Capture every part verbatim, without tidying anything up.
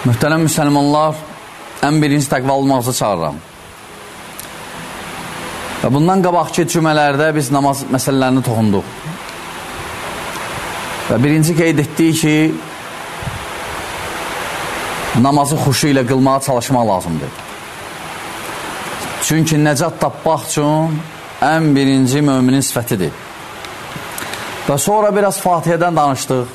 Mühtərəm müsəlmanlar, ən birinci təqva olmaqsa çağırıram. Və bundan qabaqki cümələrdə biz namaz məsələlərini toxunduq. Və birinci qeyd etdik ki, namazı xuşu ilə qılmağa çalışmaq lazımdır. Çünki nəcat tapmaq üçün ən birinci müminin sifətidir. Və sonra biraz Fatihədən danışdıq.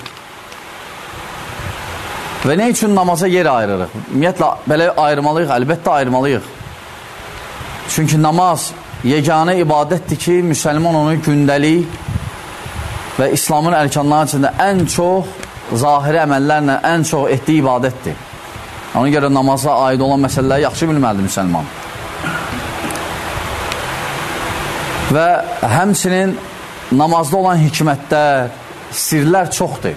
Və nə üçün namaza yer ayırırıq? Ümumiyyətlə, belə ayırmalıyıq, əlbəttə ayırmalıyıq. Çünki namaz yeganə ibadətdir ki, müsəlman onu gündəlik və İslamın ərkanları içində ən çox zahiri əməllərlə ən çox etdiyi ibadətdir. Ona görə namaza aid olan məsələləri yaxşı bilməlidir müsəlman. Və həmçinin namazda olan hikmətlər, sirlər çoxdur.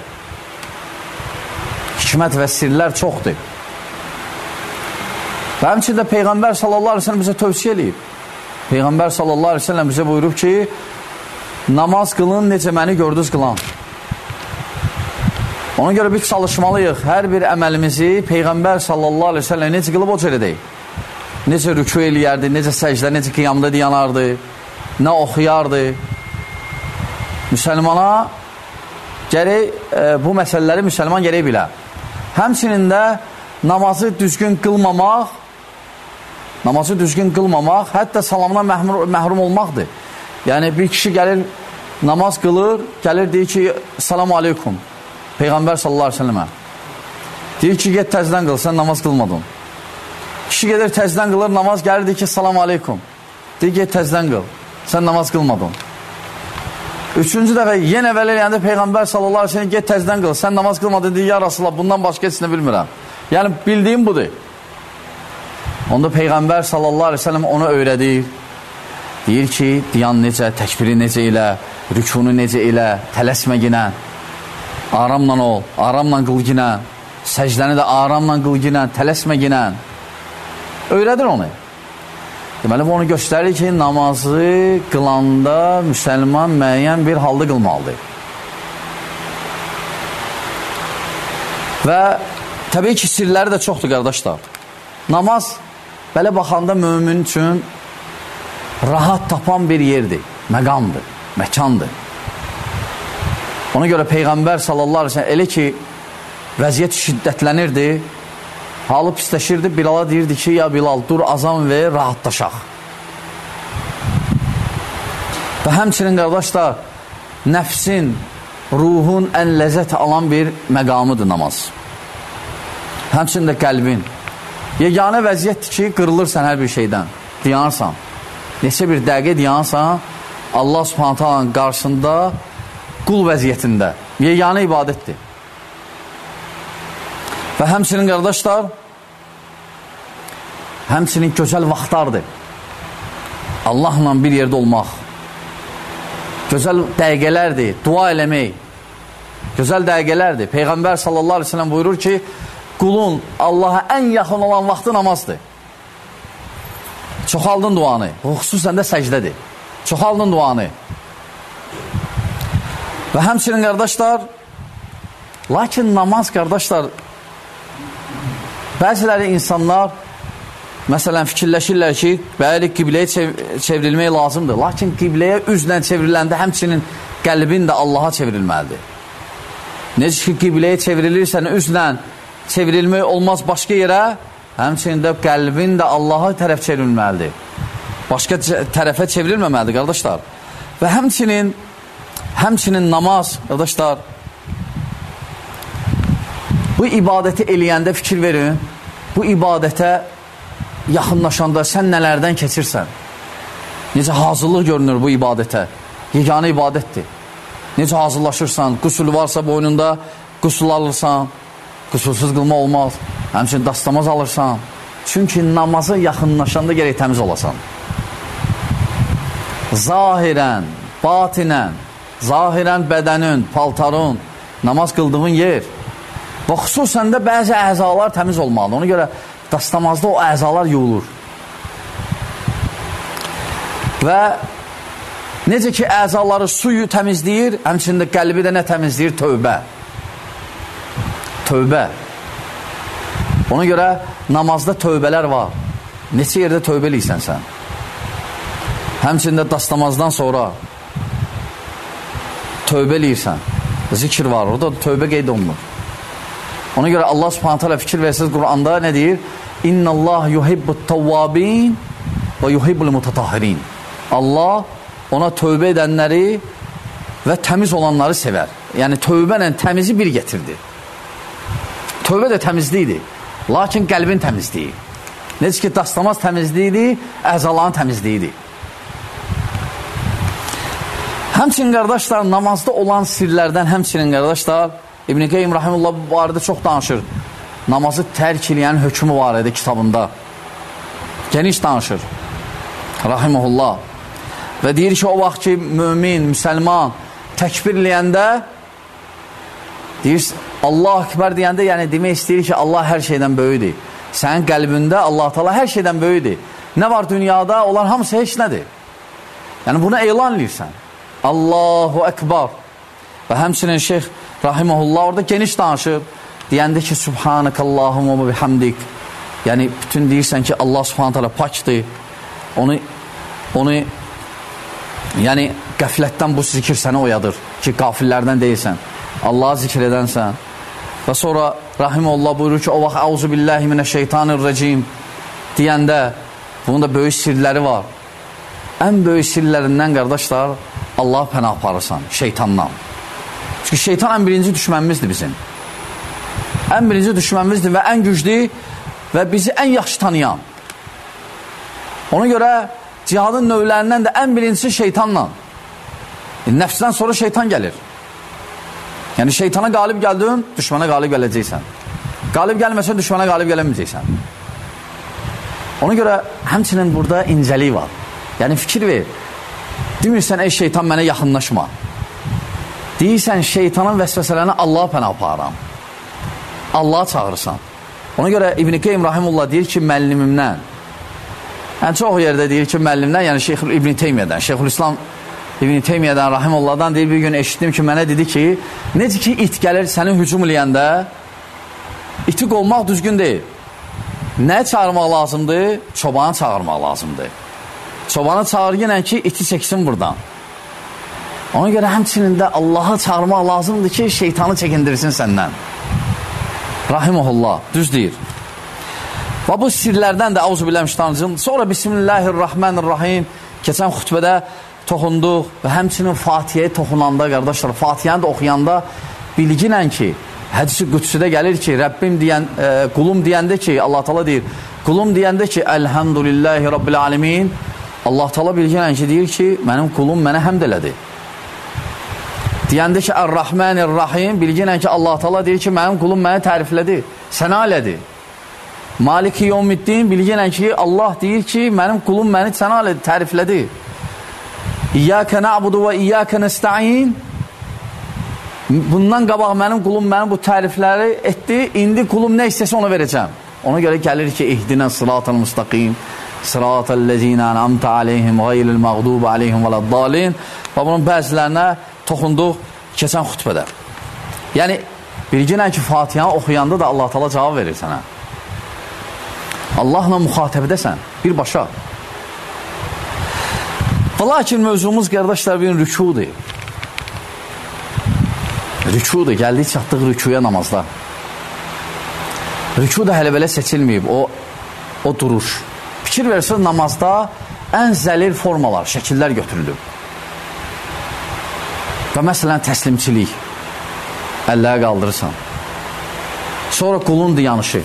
Hikmət və sirlər çoxdur. Və həmçində Peyğəmbər sallallahu aleyhi ve sellem bizə tövsiyə edib. Peyğəmbər sallallahu aleyhi ve sellem bizə buyurub ki, namaz qılın, necə məni gördünüz qılan. Ona görə biz çalışmalıyıq, hər bir əməlimizi Peyğəmbər sallallahu aleyhi ve sellem necə qılıb o cür edək. Necə rükû eləyərdi, necə səcdə, necə qiyamda dayanardı, nə oxuyardı. Müsəlmana gərək, e, bu məsələləri müsəlman gərək bilə. Həmçinin də namazı düzgün qılmamaq, namazı düzgün qılmamaq, hətta salamdan məhrum, məhrum olmaqdır. Yəni, bir kişi gəlir, namaz qılır, gəlir, deyir ki, salamu aleykum, Peyğəmbər sallallahu aleyhi ve sellemə. Deyir ki, get təzdən qıl, sən namaz qılmadın. Kişi gedir, təzdən qılır, namaz gəlir, deyir ki, salamu aleykum. Deyir, get təzdən qıl, sən namaz qılmadın. Üçüncü dəfə yenə vəl eləyəndə Peyğəmbər sallallahu aleyhi ve sellem get təzdən qıl, sən namaz qılmadın, deyir, ya Rasulullah, bundan başqa heç nə bilmirəm. Yəni, bildiyim budur. Onda Peyğəmbər sallallahu aleyhi ve sellem ona öyrədir. Deyir ki, diyan necə, təkbiri necə elə, rükunu necə elə, tələsmə ginə, aramla ol, aramla qıl ginə, səcdəni də aramla qıl ginə, tələsmə ginə. Öyrədir onu. Deməli, bu onu göstərir ki, namazı qılanda müsəlman müəyyən bir halda qılmalıdır. Və təbii ki, sirləri də çoxdur, qardaşlar. Namaz, belə baxanda mömin üçün rahat tapan bir yerdir, məqamdır, məkandır. Ona görə Peyğəmbər sallallahu aleyhi ve sellem elə ki, vəziyyət şiddətlənirdi, halı pisləşirdi, Bilala deyirdi ki, ya Bilal, dur azam ver, rahatlaşaq. Və həmçinin qardaşlar, nəfsin, ruhun ən ləzzət alan bir məqamıdır namaz. Həmçinin də qəlbin. Yeganə vəziyyətdir ki, qırılırsan hər bir şeydən, diyanırsan. Neçə bir dəqiqə diyanırsan, Allah subhanət halanın qarşısında qul vəziyyətində. Yeganə ibadətdir. Və həmçinin qardaşlar, həmçinin gözəl vaxtlardır. Allahla bir yerdə olmaq. Gözəl dəqiqələrdir, dua eləmək. Gözəl dəqiqələrdir. Peyğəmbər sallallahu aleyhi ve sellem buyurur ki, qulun Allaha ən yaxın olan vaxtı namazdır. Çoxaldın duanı. Bu xüsusən də səcdədir. Çoxaldın duanı. Və həmçinin qardaşlar, lakin namaz qardaşlar, bəziləri insanlar, məsələn, fikirləşirlər ki, bəli, qibləyə çev çevrilmək lazımdır. Lakin qibləyə üzlə çevriləndə həmçinin qəlbin də Allaha çevrilməlidir. Necə ki, qibləyə çevrilirsən, üzlə çevrilmək olmaz başqa yerə, həmçinin də qəlbin də Allaha tərəf çevrilməlidir. Başqa tərəfə çevrilməməlidir, qardaşlar. Və həmçinin, həmçinin namaz, qardaşlar, bu ibadəti eləyəndə fikir verin, bu ibadətə yaxınlaşanda sən nələrdən keçirsən? Necə hazırlıq görünür bu ibadətə? Yeganə ibadətdir. Necə hazırlaşırsan? Qüsul varsa boynunda qüsul alırsan, qüsulsuz qılma olmaz. Həmçinin dastamaz alırsan. Çünki namaza yaxınlaşanda gərək təmiz olasan. Zahirən, batinən, zahirən bədənin, paltarın, namaz qıldığın yer. Və xüsusən də bəzi əzalar təmiz olmalıdır. Ona görə dastamazda o əzalar yuyulur. Və necə ki, əzaları suyu təmizləyir, həmçində qəlbi də nə təmizləyir? Tövbə. Tövbə. Ona görə namazda tövbələr var. Neçə yerdə tövbə eləyirsən sən? Həmçində dastamazdan sonra tövbə eləyirsən. Zikr var, orada tövbə qeyd olunur. Ona görə Allah subhanahu teala fikir versiniz Quranda nə deyir? İnnallah yuhibbut tawwabin və yuhibbul mutatahhirin. Allah ona tövbə edənləri və təmiz olanları sevər. Yəni tövbə ilə təmizi bir gətirdi. Tövbə də təmizlikdir. Lakin qəlbin təmizliyi. Necə ki, dastamaz təmizliyidir, əzaların təmizliyidir. Həmçinin qardaşlar, namazda olan sirlərdən həmçinin qardaşlar, İbn-i Qeym Rahimullah bu barədə çox danışır. Namazı tərk eləyən hökmü var idi kitabında. Geniş danışır. Rahimullah. Və deyir ki, o vaxt ki, mümin, müsəlman təkbir eləyəndə deyir, Allah Ekber deyəndə, yəni demək istəyir ki, Allah hər şeydən böyüdür. Sənin qəlbində Allah Teala hər şeydən böyüdür. Nə var dünyada, olan hamısı heç nədir. Yəni bunu elan edirsən. Allahu Ekber. Və həmçinin Şeyx Rahimullah orada geniş danışır. Deyəndə ki, Subhanakallahumma və bihamdik. Yəni bütün deyirsən ki, Allah Subhanahu Teala pakdır. Onu onu yəni qəflətdən bu zikir səni oyadır ki, qafillərdən deyilsən. Allah'a zikr edənsən. Və sonra Rahimullah buyurur ki, o vaxt Auzu billahi mineşşeytanirracim deyəndə bunun da böyük sirləri var. Ən böyük sirlərindən qardaşlar, Allah pənah aparırsan şeytandan. Çünki şeytan ən birinci düşmənimizdir bizim. Ən birinci düşmənimizdir və ən güclü və bizi ən yaxşı tanıyan. Ona görə cihadın növlərindən də ən birincisi şeytanla. Nəfsdən sonra şeytan gəlir. Yəni şeytana qalib gəldin, düşmana qalib gələcəksən. Qalib gəlməsən, düşmana qalib gəlməyəcəksən. Ona görə həmçinin burada incəlik var. Yəni fikir ver. Demirsən, ey şeytan mənə yaxınlaşma. Deyirsən, şeytanın vəsvəsələrini Allah'a pənah aparam. Allah'a çağırırsan. Ona görə İbn-i Qeym Rahimullah deyir ki, müəllimimdən. Yəni çox yerdə deyir ki, müəllimdən, yəni Şeyx İbn-i Teymiyədən, Şeyxülislam İbn-i Teymiyədən, Rahimullahdan deyir, bir gün eşitdim ki, mənə dedi ki, necə ki, it gəlir səni hücum eləyəndə, iti qolmaq düzgün deyil. Nə çağırmaq lazımdır? Çobanı çağırmaq lazımdır. Çobanı çağır yenə ki, iti çəksin buradan. Ona görə həmçinin də Allah'a çağırmaq lazımdır ki, şeytanı çəkindirsin səndən. Rahimullah, düz deyir. Və bu sirlərdən də Auzubillahiminəşşeytanirracim. Sonra Bismillahirrahmanirrahim keçən xutbədə toxunduq və həmçinin Fatihəyə toxunanda, qardaşlar, Fatihəni də oxuyanda bilginən ki, hədisi qüdsüdə gəlir ki, Rəbbim deyən, e, qulum deyəndə ki, Allah Teala deyir, qulum deyəndə ki, Elhamdülillahi Rabbil Alemin, Allah Teala bilginən ki, deyir ki, mənim qulum mənə həmd elədi. Deyəndə ki, Ər-Rahmanir-Rahim, bilginən ki, Allah Teala deyir ki, mənim qulum mənə təriflədi, sənə elədi. Maliki Yevmiddin, bilginən ki, Allah deyir ki, mənim qulum məni sənə elədi, təriflədi. İyyâke na'budu və iyyâke nesta'in. Bundan qabaq mənim qulum mənim bu tərifləri etdi, indi qulum nə istəsə ona verəcəm. Ona görə gəlir ki, ihdinə sıratal müstaqim, sıratal ləzinə an'amtə aleyhim, qayril məğdubu aleyhim vələddalin. Və bunun bəzilərinə toxunduq keçən xutbədə. Yəni, bilginən ki, Fatihanı oxuyanda da Allah Teala cavab verir sənə. Allahla müxatəbdəsən, birbaşa. Lakin mövzumuz, qardaşlar, bir rükudur. Rükudur, gəldik çatdıq rükuya namazda. Rüku da hələ belə seçilməyib, o, o duruş. Fikir versin, namazda ən zəlil formalar, şəkillər götürülür. Və məsələn, təslimçilik. Əlləri qaldırırsan. Sonra qulun dayanışı.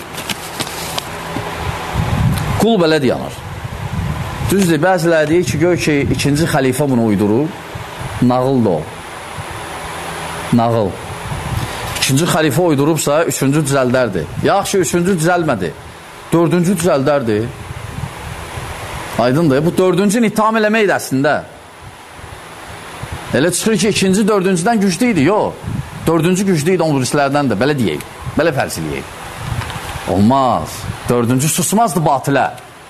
Qul belə dayanır. Düzdür, bəziləri deyir ki, gör ki, ikinci xəlifə bunu uydurur. Nağıl da o. Nağıl. İkinci xəlifə uydurubsa, üçüncü düzəldərdir. Yaxşı, üçüncü düzəlmədi. Dördüncü düzəldərdir. Aydındır. Bu dördüncü ittiham eləməkdir əslində. Elə çıxır ki, ikinci dördüncüdən güclü idi. Yox. Dördüncü güclü idi, on birislərdən də. Belə deyək. Belə fərz eləyək. Olmaz. Dördüncü susmazdı batilə.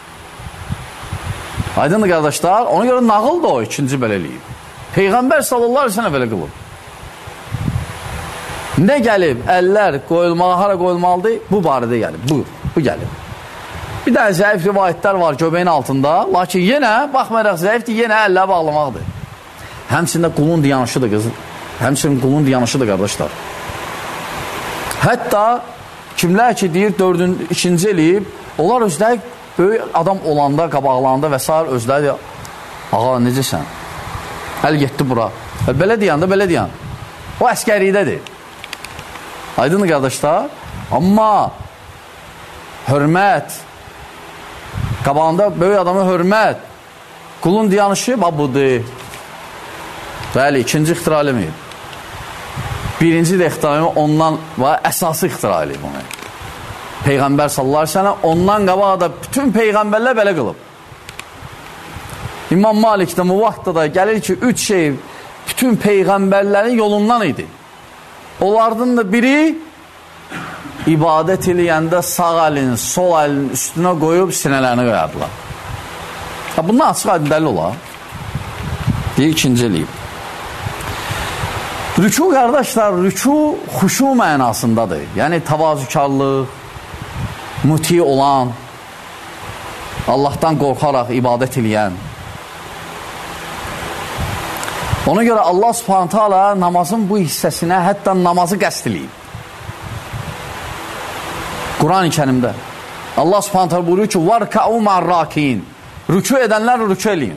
Aydındır qardaşlar, ona görə nağıl da o ikinci belə eləyib. Peyğəmbər sallallahu aleyhi ve sellem belə qılıb. Nə gəlib? Əllər qoyulmalı, hara qoyulmalıdır? Bu barədə gəlib. Bu, bu gəlib. Bir dənə zəif rivayətlər var göbəyin altında. Lakin yenə, baxmayaraq zəifdir, yenə əllə bağlamaqdır. Həmçində qulun diyanışıdır qız. Həmçinin qulun diyanışıdır qardaşlar. Hətta kimlər ki deyir dördüncü, ikinci eləyib, onlar özləri böyük adam olanda, qabaqlarında və s. özləri ağa necəsən? Əl getdi bura. Belə deyəndə, belə deyən. O əskəriyədədir. Aydın qardaşlar. Amma hörmət, qabağında böyük adamı hörmət, qulun diyanışı budur. Bəli, ikinci ixtira eləməyib. Birinci də ixtira eləməyib, ondan və əsası ixtira eləyib onu. Peyğəmbər sallallahu əleyhi və səlləm ondan qabağa da bütün peyğəmbərlər belə qılıb. İmam Malik də Muvatta'da da gəlir ki, üç şey bütün peyğəmbərlərin yolundan idi. Onlardan da biri ibadət eləyəndə sağ əlin, sol əlin üstünə qoyub sinələrini qoyardılar. Bundan açıq aydın dəlil olar. Deyir, ikinci eləyib. Rüku qardaşlar, rüku xuşu mənasındadır. Yəni təvazükarlıq, muti olan, Allahdan qorxaraq ibadət eləyən. Ona görə Allah Subhanahu taala namazın bu hissəsinə hətta namazı qəsd eləyib. Quran-ı Kərimdə Allah Subhanahu taala buyurur ki: "Varka'u ma'ar-rakin." Rüku edənlər rüku eləyin.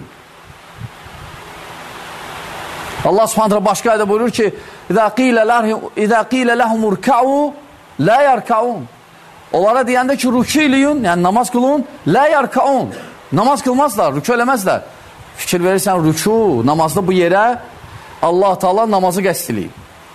Allah Subhanahu taala başqa ayədə buyurur ki: "İza qila lahum iza qila lahum irka'u la yarka'un." Onlara deyəndə ki, rüku eləyin, yəni namaz qılın, la yarka'un. Namaz qılmazlar, rüku eləməzlər. Fikir verirsən, rüku, namazda bu yerə Allah Taala namazı qəsd eləyib.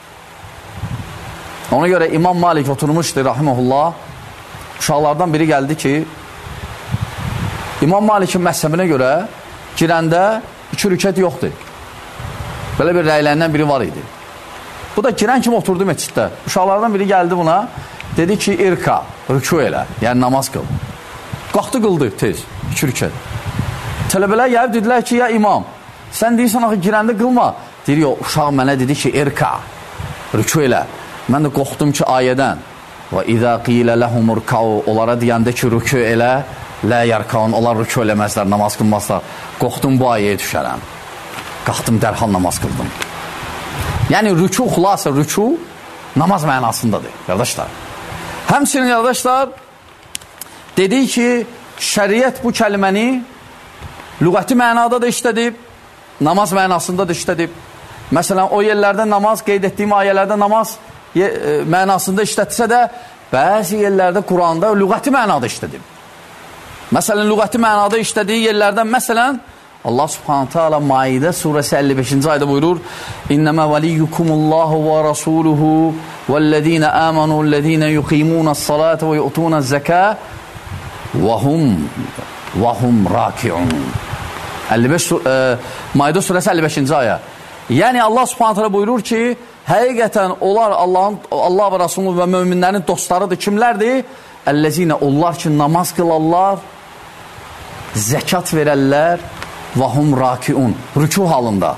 Ona görə İmam Malik oturmuşdu, rahimehullah. Uşaqlardan biri gəldi ki, İmam Malikin məzhəbinə görə girəndə iki rükət yoxdur. Belə bir rəylərindən biri var idi. Bu da girən kimi oturdu məsciddə. Uşaqlardan biri gəldi buna, dedi ki, irka, rüku elə, yəni namaz qıl. Qalxdı qıldı tez, iki rükət. Tələbələr gəlib dedilər ki, ya imam, sən deyirsən axı girəndə qılma. Deyir, yox, uşaq mənə dedi ki, irka, rüku elə. Mən də qorxdum ki, ayədən və izə qilə ləhum irkau, onlara deyəndə ki, rüku elə, lə yarkaun, onlar rüku eləməzlər, namaz qılmazlar. Qorxdum bu ayəyə düşərəm. Qalxdım, dərhal namaz qıldım. Yəni, rüku, xulasa rüku namaz mənasındadır, qardaşlar. Həmçinin, qardaşlar, dedik ki, şəriət bu kəlməni lüğəti mənada da işlədib, namaz mənasında da işlədib. Məsələn, o yerlərdə namaz, qeyd etdiyim ayələrdə namaz e, mənasında işlətsə də, bəzi yerlərdə Quranda lüğəti mənada işlədib. Məsələn, lüğəti mənada işlədiyi yerlərdən, məsələn, Allah Subhanahu Teala Maidə surəsi əlli beşinci ayda buyurur: "İnnəmə valiyyukumullahu və rasuluhu vəllezina amanu vəllezina yuqimunəs-salata və yu'tunəz-zəkə və hum və hum rakiun." əlli beş e, Maidə surəsi əlli beşinci ayə. Yəni Allah Subhanahu Teala buyurur ki, həqiqətən onlar Allahın Allah və Rasulunun və möminlərin dostlarıdır. Kimlərdir? Əlləzinə, onlar ki namaz qılarlar, zəkat verərlər və hum rakiun, rüku halında.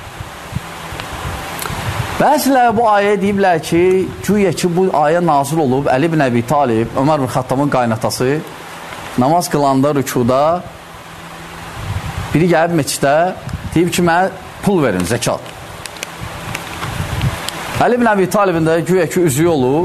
Bəzilər bu ayə deyiblər ki, güya ki bu ayə nazil olub, Əli ibn Əbi Talib, Ömər ibn Xattabın qaynatası, namaz qılanda rükuda biri gəlib meçdə, deyib ki, mənə pul verin, zəkat. Əli ibn Əbi Talibin də güya ki üzüyü olub,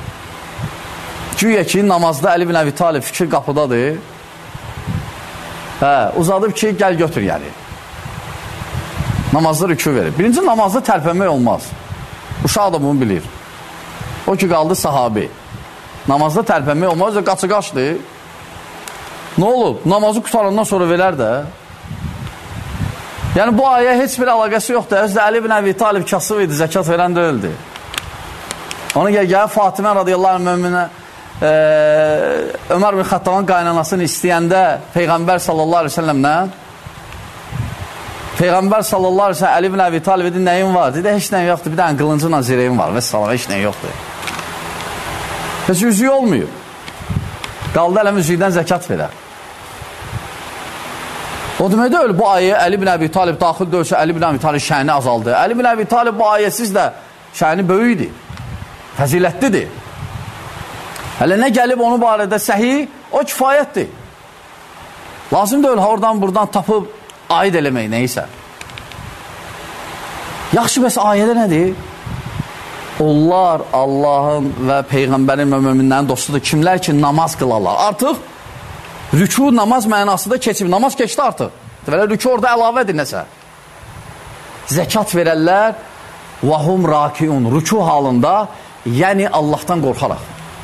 güya ki namazda Əli ibn Əbi Talib fikir qapıdadır. Hə, uzadıb ki, gəl götür yəni. Namazda rükû verir. Birinci namazda tərpənmək olmaz. Uşaq da bunu bilir. O ki, qaldı sahabi. Namazda tərpənmək olmaz, qaçı qaçdı. Nə olub? Namazı qutarandan sonra verər də. Yəni, bu ayə heç bir əlaqəsi yoxdur. Özdə Əli ibn Əbi Talib kasıb idi, zəkat verən deyildi. Ona gəl, gəl Fatimə radiyallahu anh möminə Ee, Ömər bin Xattabın qaynanasını istəyəndə Peyğəmbər sallallahu aleyhi ve sellemlə Peyğəmbər sallallahu aleyhi ve sellem Əli ibn Əbi Talib dedi, nəyin var? Dedi, heç nəyin yoxdur, bir dənə qılıncınla zirəyim var və salam, heç nəyin yoxdur. Heç üzüyü olmuyor. Qaldı ələm üzüydən zəkat verər. O deməkdə öyle, bu ayə Əli ibn Əbi Talib daxil dövsə Əli ibn Əbi Talib şəni azaldı. Əli ibn Əbi Talib bu ayəsiz də şəni böyüydü. fəzilətlidir. Hələ nə gəlib onun barədə səhi, o kifayətdir. Lazım deyil, oradan buradan tapıb aid eləmək neysə. Yaxşı, bəs ayədə nədir? Onlar Allahın və Peyğəmbərin və möminlərin dostudur. Kimlər ki, namaz qılarlar. Artıq rükû namaz mənası da keçib. Namaz keçdi artıq. Deməli, rükû orada əlavədir nəsə. Zəkat verərlər və hum rakiun. Rükû halında, yəni Allahdan qorxaraq.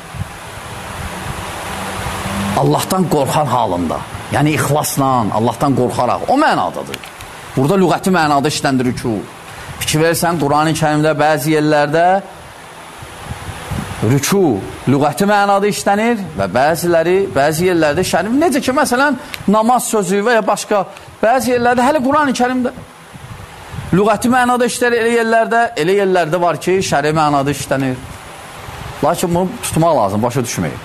Allahdan qorxar halında. Yəni ixlasla, Allahdan qorxaraq. O mənadadır. Burada lüğəti mənada işləndir rükû. Fikir verirsən, Quran-ı Kərimdə bəzi yerlərdə rükû lüğəti mənada işlənir və bəziləri, bəzi yerlərdə şərif. Necə ki, məsələn, namaz sözü və ya başqa bəzi yerlərdə, hələ Quran-ı Kərimdə lüğəti mənada işlənir, elə yerlərdə, elə yerlərdə var ki, şəri mənada işlənir. Lakin bunu tutmaq lazım, başa düşməyib.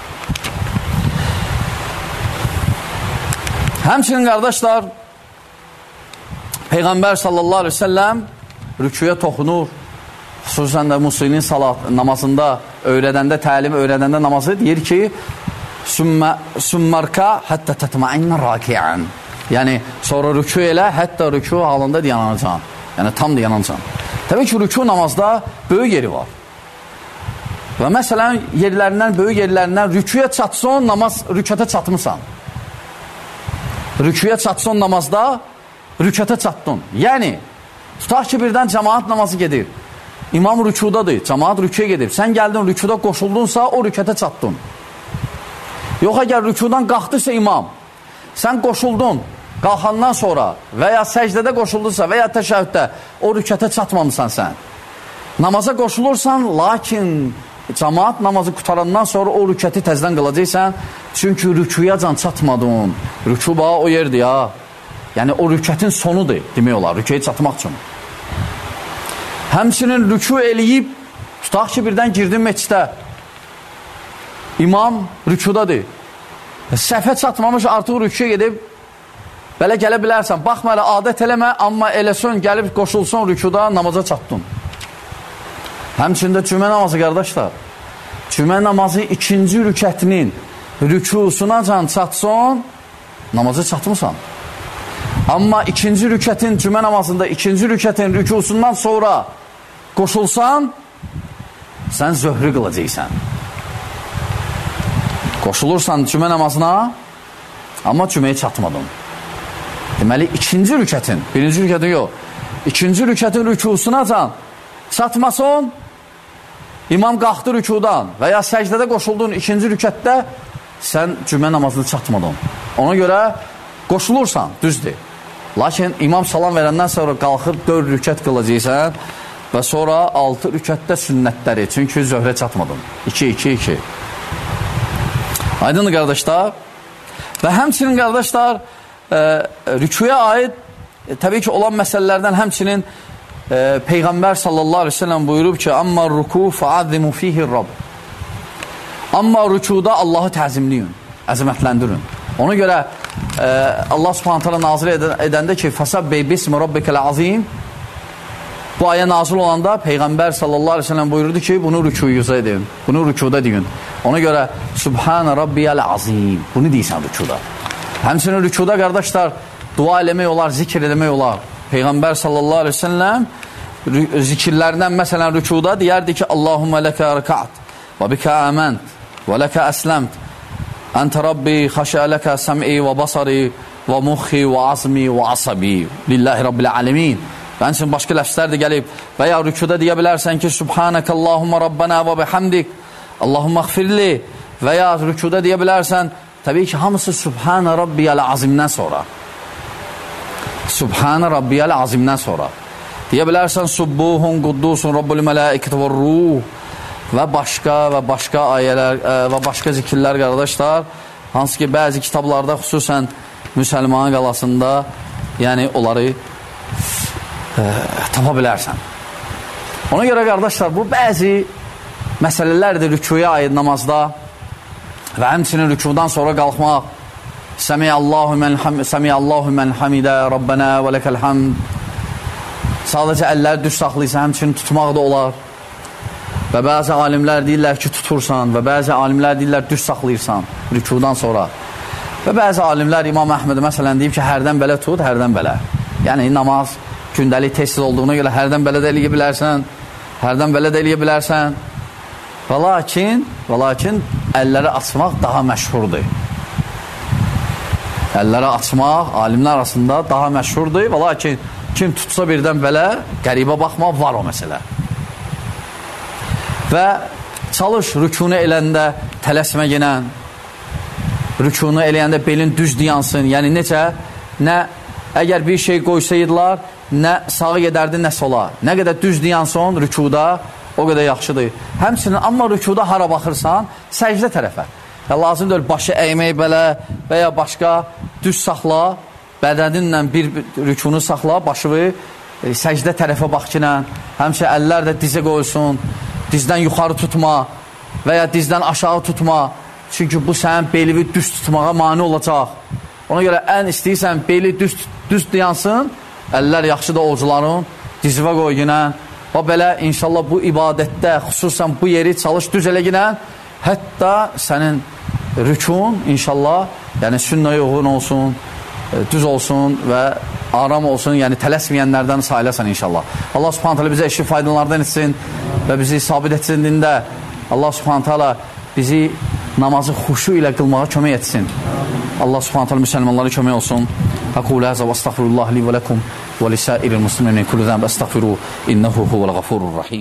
Həmçinin, qardaşlar, Peyğəmbər sallallahu aleyhi ve selləm rüküyə toxunur. Xüsusən də Musinin salat namazında öyrədəndə, təlim öyrədəndə namazı deyir ki, Sümmarka həttə tətmainnə rakiən. Yəni, sonra rükü elə, hətta rükü halında dayanacaq. Yəni, tam dayanacaq. Təbii ki, rükü namazda böyük yeri var. Və məsələn, yerlərindən, böyük yerlərindən rüküyə çatson, namaz rükətə çatmısan. Rüküyə çatson namazda, rükətə çatdın. Yəni, tutaq ki, birdən cəmaat namazı gedir. İmam rükudadır, cəmaat rüküyə gedir. Sən gəldin, rükuda qoşuldunsa, o rükətə çatdın. Yox, əgər rükudan qalxdıysa imam, sən qoşuldun, qalxandan sonra və ya səcdədə qoşuldunsa və ya təşəhhüddə o rükətə çatmamısan sən. Namaza qoşulursan, lakin cəmaat namazı qutarandan sonra o rükəti təzdən qılacaqsan, çünki rükuyacan çatmadın. Rüku bağa o yerdir ya. Yəni, o rükətin sonudur, demək olar, rükəyə çatmaq üçün. Həmçinin rükû eləyib, tutaq ki, birdən girdin meçdə, imam rükûdadır. Səhvə çatmamış, artıq rüküyə gedib, belə gələ bilərsən, baxma elə, adət eləmə, amma eləsən, gəlib qoşulsun rükûda, namaza çatdın. Həmçində cümə namazı, qardaşlar, cümə namazı ikinci rükətinin rükûsuna can çatson, namaza çatmısan. Amma ikinci rükətin cümə namazında, ikinci rükətin rükûsundan sonra qoşulsan, sən zöhrü qılacaqsan. Qoşulursan cümə namazına, amma cüməyə çatmadın. Deməli, ikinci rükətin, birinci rükətin yox, ikinci rükətin rükûsuna can çatmasın, imam qalxdı rükudan və ya səcdədə qoşuldun ikinci rükətdə, sən cümə namazını çatmadın. Ona görə qoşulursan, düzdür. Lakin imam salam verəndən sonra qalxıb dörd rükət qılacaqsan və sonra altı rükətdə sünnətləri, çünki zöhrə çatmadın. iki iki iki. Aydındır, qardaşlar. Və həmçinin, qardaşlar, e, rüküyə aid e, təbii ki, olan məsələlərdən həmçinin e, Peyğəmbər sallallahu aleyhi ve sellem buyurub ki, amma rükû fəazzimu fihi Rabb. Amma rükuda Allahı təzimləyin, əzəmətləndirin. Ona görə e, Allah subhanahu ta'ala nazil edən, edəndə ki, fəsəbbey bismi rabbikəl azim, bu ayə nazil olanda Peyğəmbər sallallahu aleyhi ve sellem buyurdu ki, bunu rükuyuza edin, bunu rükuda deyin. Ona görə Subhanə rabbiyəl azim, bunu deyirsən rükuda. Həmçinin rükuda, qardaşlar, dua eləmək olar, zikr eləmək olar. Peyğəmbər sallallahu aleyhi ve sellem zikirlərindən, məsələn, rükuda deyərdi ki, Allahumma ləkə rəkat və bikə əmənt və ləkə əsləmt Əntə Rabbi xəşə ləkə səm'i və basari və muxi və azmi və asabi lillahi rabbil alemin. Və həmçinin başqa ləfslər də gəlib və ya rükuda deyə bilərsən ki, Subhanəkə Allahumma Rabbana və bihamdik Allahumma xfirli və ya rükuda deyə bilərsən, təbii ki, hamısı Subhanə Rabbiyəl azimdən sonra. Subhanə Rabbiyəl azimdən sonra. Deyə bilərsən, Subbuhun, Quddusun, Rabbul mələikət və ruh və başqa və başqa ayələr ə, və başqa zikirlər, qardaşlar, hansı ki, bəzi kitablarda, xüsusən müsəlmanın qalasında, yəni onları ə, tapa bilərsən. Ona görə, qardaşlar, bu bəzi məsələlərdir rükuya aid namazda və həmçinin rükudan sonra qalxmaq, Səmiyallahu mən, Səmiyallahu mən hamidə Rabbənə və ləkəl hamd, sadəcə əlləri düz saxlayırsa, həmçinin tutmaq da olar. Və bəzi alimlər deyirlər ki, tutursan və bəzi alimlər deyirlər düz saxlayırsan rükudan sonra. Və bəzi alimlər İmam Əhməd məsələn deyib ki, hərdən belə tut, hərdən belə. Yəni namaz gündəlik tez olduğuna görə hərdən belə də eləyə bilərsən, hərdən belə də eləyə bilərsən. Və lakin, və lakin əlləri açmaq daha məşhurdur. Əlləri açmaq alimlər arasında daha məşhurdur. Və lakin kim tutsa birdən belə, qəribə baxma, var o məsələ. Və çalış rükunu eləndə tələsmə gələn, rükunu eləyəndə belin düz dayansın. Yəni necə, nə əgər bir şey qoysaydılar, nə sağa gedərdi, nə sola. Nə qədər düz dayansın rükuda, o qədər yaxşıdır. Həmçinin, amma rükuda hara baxırsan, səcdə tərəfə. Ya, lazım deyil, başı əymək belə və ya başqa düz saxla, bədəninlə bir rükunu saxla, başını e, səcdə tərəfə baxkinə, həmçə əllər də dizə qoyulsun, dizdən yuxarı tutma və ya dizdən aşağı tutma. Çünki bu sənin belivi düz tutmağa mani olacaq. Ona görə ən istəyirsən, beli düz, düz dayansın, əllər yaxşı da ovucuların dizivə qoy günə. Və belə inşallah bu ibadətdə, xüsusən bu yeri çalış düz elə günə, hətta sənin rükun inşallah, yəni sünnəyə uyğun olsun, düz olsun və aram olsun, yəni tələsməyənlərdən sayılasan inşallah. Allah subhanət hələ bizə eşi faydalardan etsin və bizi sabit etsin dində. Allah subhanət hələ bizi namazı xuşu ilə qılmağa kömək etsin. Allah subhanət hələ müsəlmanları kömək olsun. Aqulu həzə və əstəğfirullah li və ləkum və lisəiril muslimin min kulli zənb əstəğfiru innəhu huvəl-ğafurur rahim.